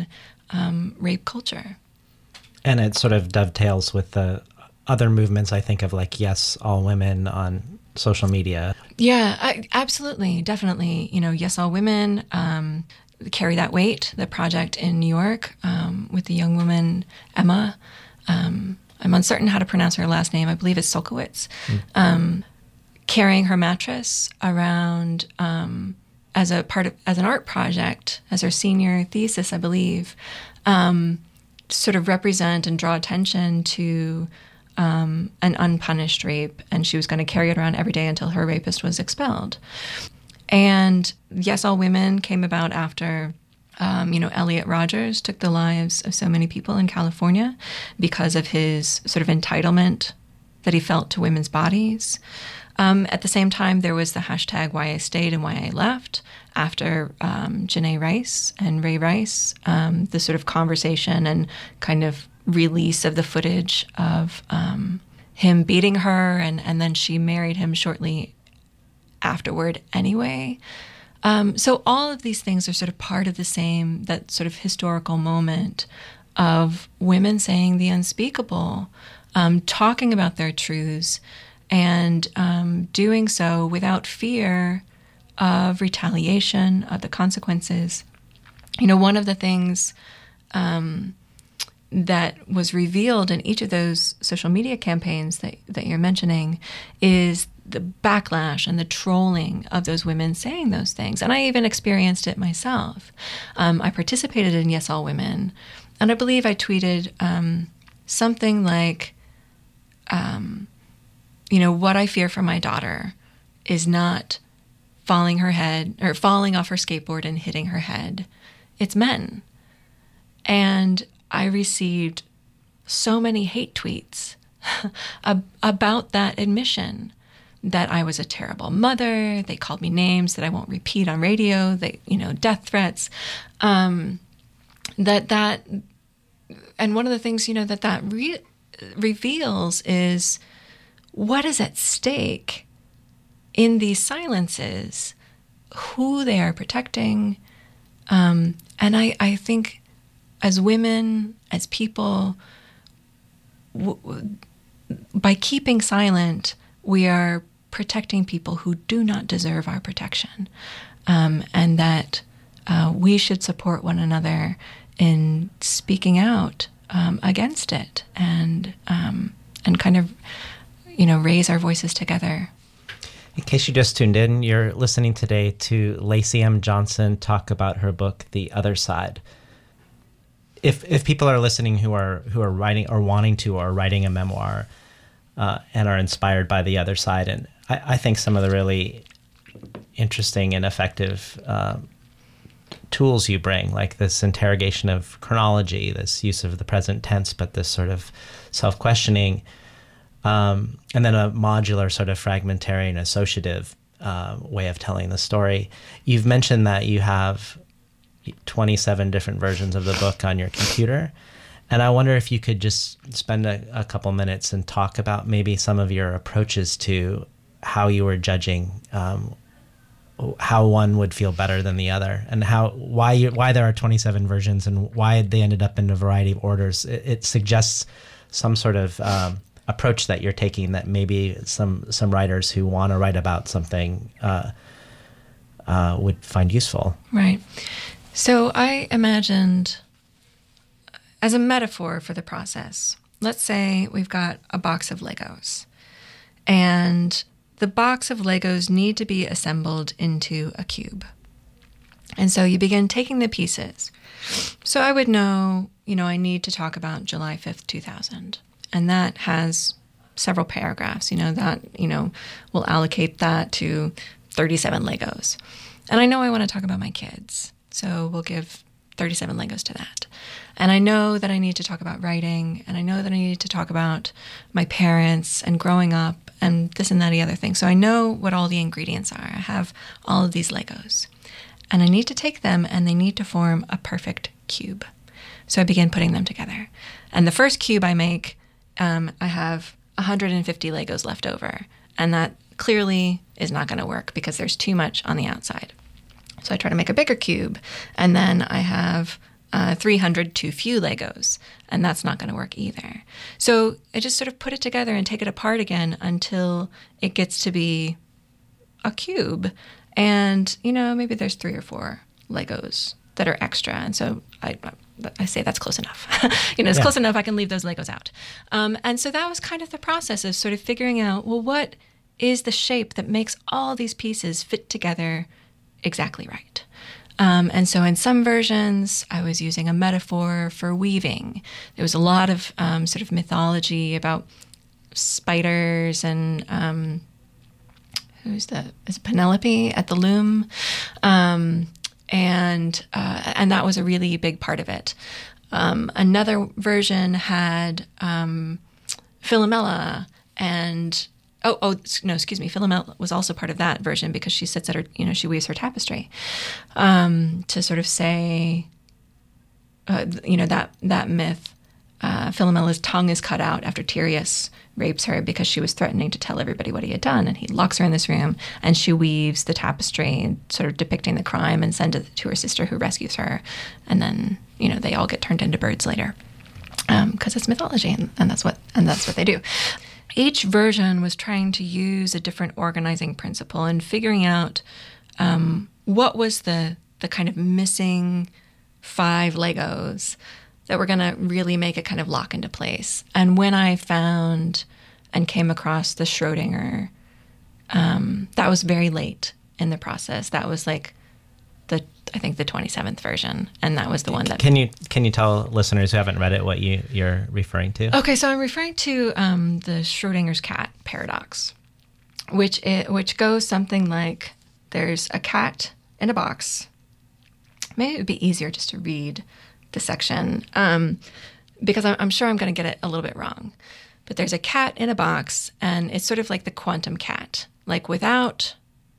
um, rape culture. And it sort of dovetails with the other movements, I think, of like Yes, All Women on social media. Yeah, I, absolutely, definitely. You know, Yes, All Women, um, Carry That Weight, the project in New York um, with the young woman, Emma. Um, I'm uncertain how to pronounce her last name. I believe it's Solkowitz. Mm. Um, carrying her mattress around um, as a part of, as an art project, as her senior thesis, I believe, um, sort of represent and draw attention to um, an unpunished rape. And she was going to carry it around every day until her rapist was expelled. And Yes, All Women came about after, um, you know, Elliot Rodgers took the lives of so many people in California because of his sort of entitlement that he felt to women's bodies. Um, at the same time, there was the hashtag Why I Stayed and Why I Left after um, Janae Rice and Ray Rice, um, the sort of conversation and kind of release of the footage of um, him beating her, and, and then she married him shortly afterward anyway. Um, so all of these things are sort of part of the same, that sort of historical moment of women saying the unspeakable, um, talking about their truths, and um, doing so without fear of retaliation, of the consequences. You know, one of the things um, that was revealed in each of those social media campaigns that, that you're mentioning is the backlash and the trolling of those women saying those things. And I even experienced it myself. Um, I participated in Yes, All Women, and I believe I tweeted um, something like, um, you know, what I fear for my daughter is not falling her head or falling off her skateboard and hitting her head. It's men. And I received so many hate tweets about that admission, that I was a terrible mother. They called me names that I won't repeat on radio. They, you know, death threats. Um, that that, and one of the things, you know, that that re- reveals is what is at stake in these silences, who they are protecting. Um, and I, I think as women, as people, w- w- by keeping silent, we are protecting people who do not deserve our protection, um, and that uh, we should support one another in speaking out um, against it, and um, and kind of, you know, raise our voices together. In case you just tuned in, you're listening today to Lacy M. Johnson talk about her book, The Other Side. If if people are listening who are who are writing or wanting to or writing a memoir uh, and are inspired by The Other Side, and I, I think some of the really interesting and effective uh, tools you bring, like this interrogation of chronology, this use of the present tense, but this sort of self-questioning, um, and then a modular sort of fragmentary and associative uh, way of telling the story. You've mentioned that you have twenty-seven different versions of the book on your computer. And I wonder if you could just spend a, a couple minutes and talk about maybe some of your approaches to how you were judging um, how one would feel better than the other, and how why you, why there are twenty-seven versions and why they ended up in a variety of orders. It, it suggests some sort of um, approach that you're taking that maybe some some writers who want to write about something uh, uh, would find useful. Right. So I imagined, as a metaphor for the process, let's say we've got a box of Legos, and the box of Legos need to be assembled into a cube. And so you begin taking the pieces. So I would know, you know, I need to talk about July fifth, two thousand. And that has several paragraphs, you know, that, you know, we'll allocate that to thirty-seven Legos. And I know I want to talk about my kids. So we'll give thirty-seven Legos to that. And I know that I need to talk about writing, and I know that I need to talk about my parents and growing up and this and that and the other thing. So I know what all the ingredients are. I have all of these Legos. And I need to take them, and they need to form a perfect cube. So I begin putting them together. And the first cube I make, um, I have one hundred fifty Legos left over. And that clearly is not going to work because there's too much on the outside. So I try to make a bigger cube, and then I have uh, three hundred too few Legos, and that's not going to work either. So I just sort of put it together and take it apart again until it gets to be a cube. And, you know, maybe there's three or four Legos that are extra. And so I, I say that's close enough. you know, it's Yeah. close enough. I can leave those Legos out. Um, and so that was kind of the process of sort of figuring out, well, what is the shape that makes all these pieces fit together exactly right? Um, and so in some versions, I was using a metaphor for weaving. There was a lot of um, sort of mythology about spiders and um, who's the is it Penelope at the loom, um, and uh, and that was a really big part of it. Um, another version had um, Philomela and. Oh, oh, no, excuse me. Philomela was also part of that version because she sits at her, you know, she weaves her tapestry um, to sort of say, uh, you know, that that myth. Uh, Philomela's tongue is cut out after Tereus rapes her because she was threatening to tell everybody what he had done, and he locks her in this room, and she weaves the tapestry, sort of depicting the crime, and sends it to her sister, who rescues her, and then, you know, they all get turned into birds later because um, it's mythology, and, and that's what and that's what they do. Each version was trying to use a different organizing principle and figuring out um, what was the the kind of missing five Legos that were going to really make it kind of lock into place. And when I found and came across the Schrodinger, um, that was very late in the process. That was like the I think the twenty-seventh version, and that was the one that. Can you can you tell listeners who haven't read it what you you're referring to? Okay, so I'm referring to um, the Schrodinger's cat paradox, which it, which goes something like: there's a cat in a box. Maybe it would be easier just to read the section um, because I'm, I'm sure I'm going to get it a little bit wrong. But there's a cat in a box, and it's sort of like the quantum cat, like without.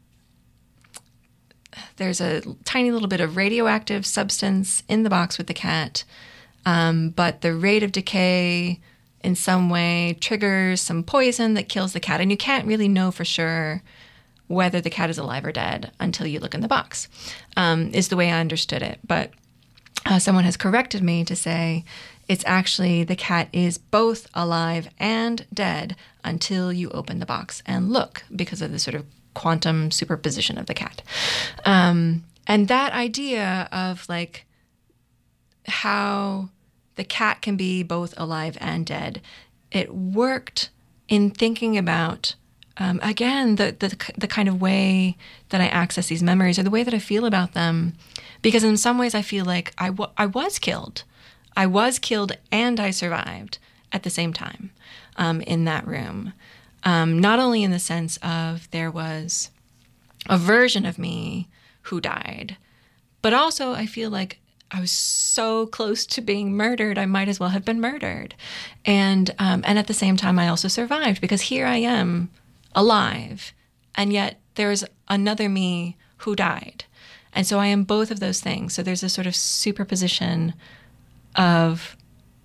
There's a tiny little bit of radioactive substance in the box with the cat, um, but the rate of decay in some way triggers some poison that kills the cat. And you can't really know for sure whether the cat is alive or dead until you look in the box, um, is the way I understood it. But uh, someone has corrected me to say it's actually the cat is both alive and dead until you open the box and look, because of the sort of quantum superposition of the cat. Um, and that idea of like how the cat can be both alive and dead, it worked in thinking about, um, again, the, the the kind of way that I access these memories or the way that I feel about them. Because in some ways I feel like I, w- I was killed. I was killed and I survived at the same time um, in that room. Um, not only in the sense of there was a version of me who died, but also I feel like I was so close to being murdered, I might as well have been murdered. And um, and at the same time, I also survived because here I am alive, and yet there's another me who died. And so I am both of those things. So there's a sort of superposition of,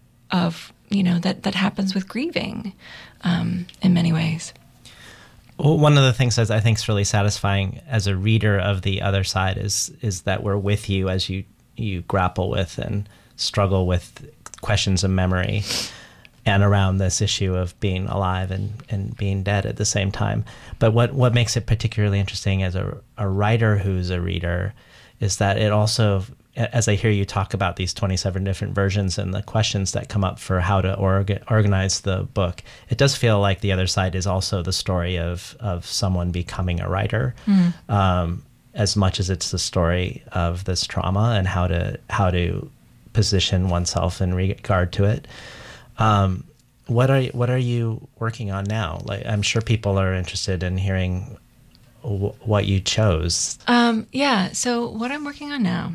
of you know, that, that happens with grieving. Um, in many ways. Well, one of the things that I think is really satisfying as a reader of the other side is is that we're with you as you, you grapple with and struggle with questions of memory and around this issue of being alive and, and being dead at the same time. But what, what makes it particularly interesting as a, a writer who's a reader is that it also, as I hear you talk about these twenty-seven different versions and the questions that come up for how to orga- organize the book, it does feel like the other side is also the story of of someone becoming a writer, mm. um, as much as it's the story of this trauma and how to how to position oneself in regard to it. Um, what are what are you working on now? Like, I'm sure people are interested in hearing w- what you chose. Um, yeah. So what I'm working on now.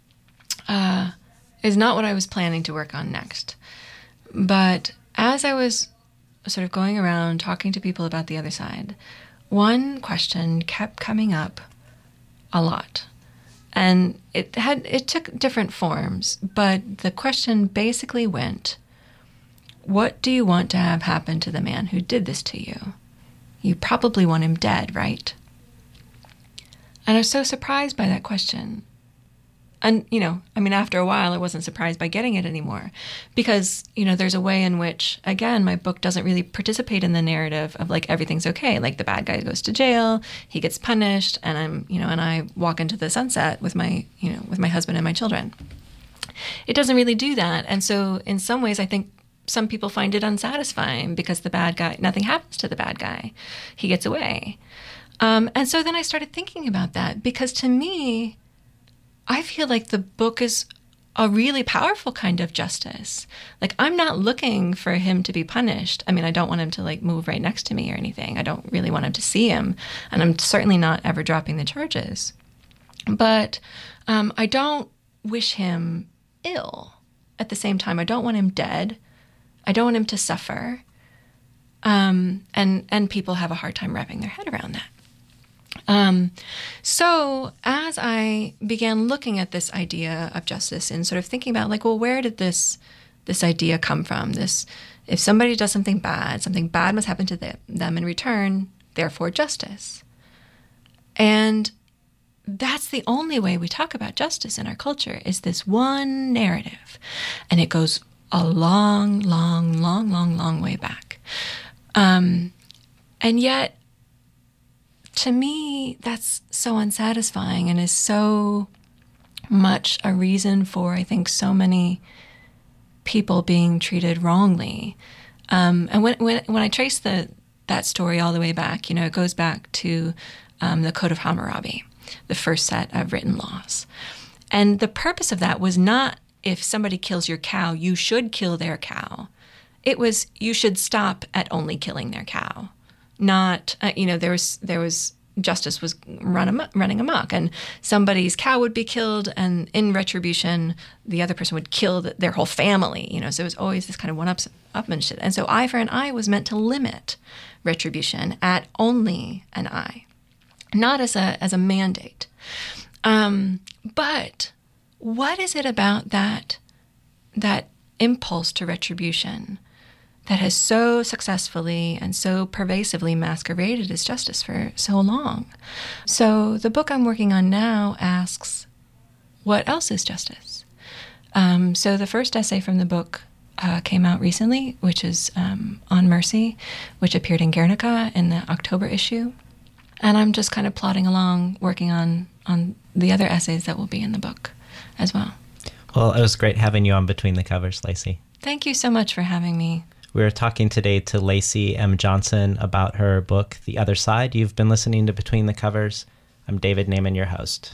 Uh, is not what I was planning to work on next. But as I was sort of going around talking to people about the other side, one question kept coming up a lot. And it had it took different forms, but the question basically went, what do you want to have happen to the man who did this to you? You probably want him dead, right? And I was so surprised by that question. And, you know, I mean, after a while, I wasn't surprised by getting it anymore because, you know, there's a way in which, again, my book doesn't really participate in the narrative of like everything's okay. Like the bad guy goes to jail, he gets punished, and I'm, you know, and I walk into the sunset with my, you know, with my husband and my children. It doesn't really do that. And so in some ways, I think some people find it unsatisfying because the bad guy, nothing happens to the bad guy. He gets away. Um, and so then I started thinking about that because to me, I feel like the book is a really powerful kind of justice. Like, I'm not looking for him to be punished. I mean, I don't want him to, like, move right next to me or anything. I don't really want him to see him. And I'm certainly not ever dropping the charges. But um, I don't wish him ill. At the same time, I don't want him dead. I don't want him to suffer. Um, and, and people have a hard time wrapping their head around that. Um, so as I began looking at this idea of justice and sort of thinking about like, well, where did this, this idea come from? This, if somebody does something bad, something bad must happen to them, them in return, therefore justice. And that's the only way we talk about justice in our culture is this one narrative. And it goes a long, long, long, long, long way back. Um, and yet, to me, that's so unsatisfying and is so much a reason for, I think, so many people being treated wrongly. Um, and when, when when I trace the that story all the way back, you know, it goes back to um, the Code of Hammurabi, the first set of written laws. And the purpose of that was not if somebody kills your cow, you should kill their cow. It was you should stop at only killing their cow. Not, uh, you know, there was there was justice was run am- running amok, and somebody's cow would be killed, and in retribution, the other person would kill the, their whole family. You know, so it was always this kind of one-upmanship. And so, eye for an eye was meant to limit retribution at only an eye, not as a as a mandate. Um, but what is it about that that impulse to retribution that has so successfully and so pervasively masqueraded as justice for so long? So the book I'm working on now asks, what else is justice? Um, so the first essay from the book uh, came out recently, which is um, on mercy, which appeared in Guernica in the October issue. And I'm just kind of plodding along, working on, on the other essays that will be in the book as well. Well, it was great having you on Between the Covers, Lacey. Thank you so much for having me. We were talking today to Lacey M. Johnson about her book, The Other Side. You've been listening to Between the Covers. I'm David Naiman, your host.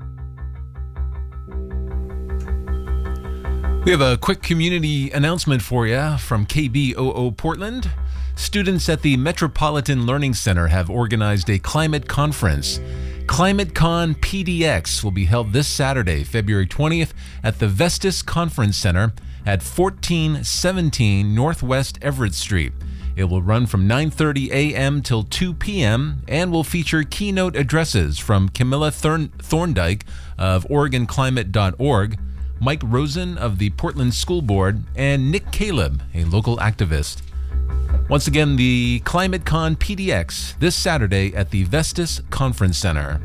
We have a quick community announcement for you from K B O O Portland. Students at the Metropolitan Learning Center have organized a climate conference. ClimateCon P D X will be held this Saturday, February twentieth, at the Vestas Conference Center at fourteen seventeen Northwest Everett Street. It will run from nine thirty a.m. till two p.m. and will feature keynote addresses from Camilla Thorn- Thorndike of Oregon Climate dot org, Mike Rosen of the Portland School Board, and Nick Caleb, a local activist. Once again, the ClimateCon P D X this Saturday at the Vestas Conference Center.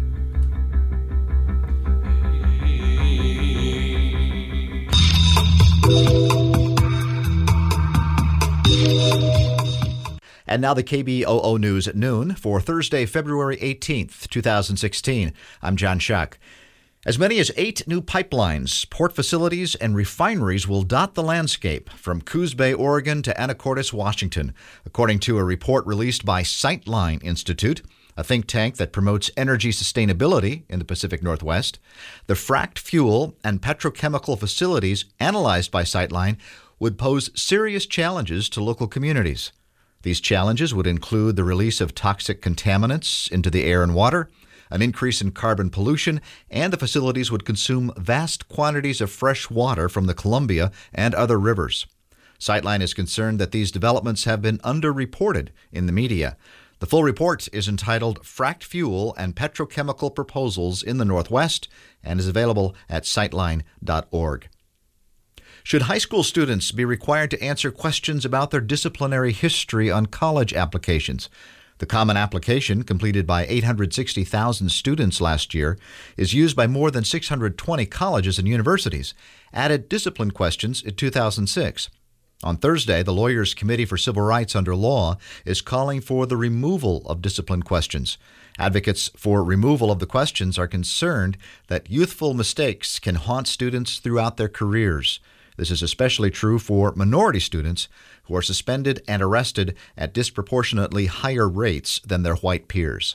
And now the K B O O News at noon for Thursday, February eighteenth, twenty sixteen. I'm John Schuck. As many as eight new pipelines, port facilities, and refineries will dot the landscape from Coos Bay, Oregon to Anacortes, Washington, according to a report released by Sightline Institute, a think tank that promotes energy sustainability in the Pacific Northwest. The fracked fuel and petrochemical facilities analyzed by Sightline would pose serious challenges to local communities. These challenges would include the release of toxic contaminants into the air and water, an increase in carbon pollution, and the facilities would consume vast quantities of fresh water from the Columbia and other rivers. Sightline is concerned that these developments have been underreported in the media. The full report is entitled Fracked Fuel and Petrochemical Proposals in the Northwest and is available at sightline dot org. Should high school students be required to answer questions about their disciplinary history on college applications? The Common Application, completed by eight hundred sixty thousand students last year, is used by more than six hundred twenty colleges and universities, added discipline questions in two thousand six. On Thursday, the Lawyers' Committee for Civil Rights Under Law is calling for the removal of discipline questions. Advocates for removal of the questions are concerned that youthful mistakes can haunt students throughout their careers. This is especially true for minority students who are suspended and arrested at disproportionately higher rates than their white peers.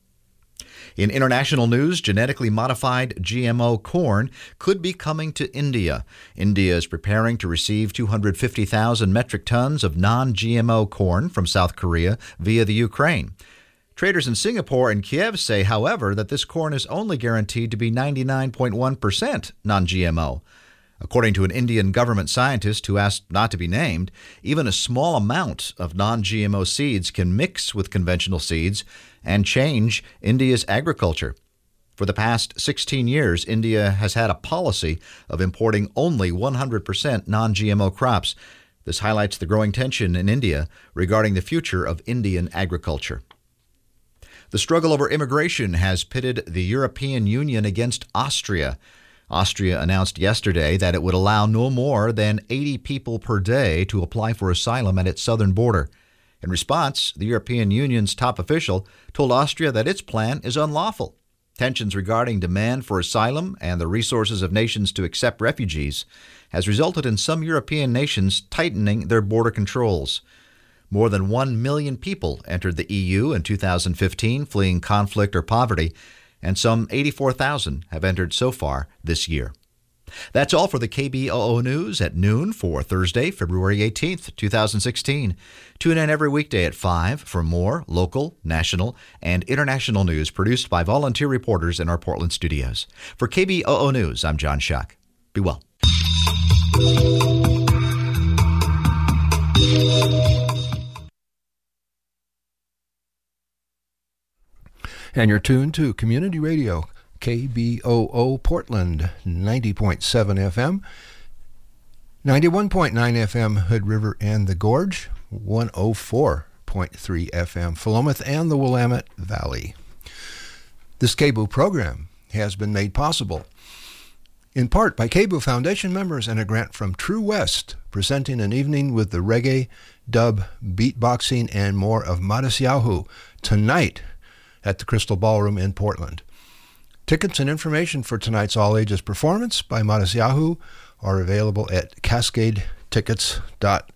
In international news, genetically modified G M O corn could be coming to India. India is preparing to receive two hundred fifty thousand metric tons of non-G M O corn from South Korea via the Ukraine. Traders in Singapore and Kiev say, however, that this corn is only guaranteed to be ninety-nine point one percent non-G M O. According to an Indian government scientist who asked not to be named, even a small amount of non-G M O seeds can mix with conventional seeds and change India's agriculture. For the past sixteen years, India has had a policy of importing only one hundred percent non-G M O crops. This highlights the growing tension in India regarding the future of Indian agriculture. The struggle over immigration has pitted the European Union against Austria. Austria announced yesterday that it would allow no more than eighty people per day to apply for asylum at its southern border. In response, the European Union's top official told Austria that its plan is unlawful. Tensions regarding demand for asylum and the resources of nations to accept refugees has resulted in some European nations tightening their border controls. More than one million people entered the E U in two thousand fifteen fleeing conflict or poverty, and some eighty-four thousand have entered so far this year. That's all for the K B O O News at noon for Thursday, February eighteenth, twenty sixteen. Tune in every weekday at five for more local, national, and international news produced by volunteer reporters in our Portland studios. For K B O O News, I'm John Schuck. Be well. And you're tuned to Community Radio, K B O O Portland, ninety point seven F M, ninety-one point nine F M Hood River and the Gorge, one oh four point three F M Philomath and the Willamette Valley. This K B O O program has been made possible in part by K B O O Foundation members and a grant from True West, presenting an evening with the reggae, dub, beatboxing, and more of Matisyahu tonight at the Crystal Ballroom in Portland. Tickets and information for tonight's all-ages performance by Matisyahu are available at cascade tickets dot